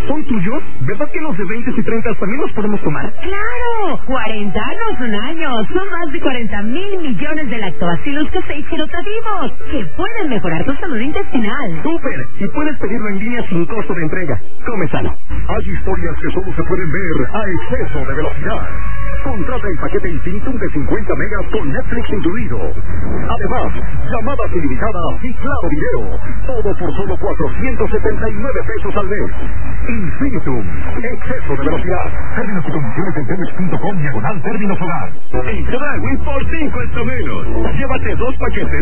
¿Son tuyos? ¿Verdad que los de 20 y 30 también los podemos tomar? ¡Claro! 40 no son años. Son más de 40,000 millones de lactobacilos casei serotativos que pueden mejorar tu salud intestinal. ¡Súper! Y puedes pedirlo en línea sin costo de entrega. Come sano. Hay historias que solo se pueden ver a exceso de velocidad. Contrata el paquete Infinitum de 50 megas con Netflix incluido. Además, llamadas ilimitadas y claro video. Todo por solo 479 pesos al mes. Infinitum. Exceso de velocidad. Términos y condiciones en Telmex.com/términos hogar. En Chedraui por 5 está menos. Llévate 2 paquetes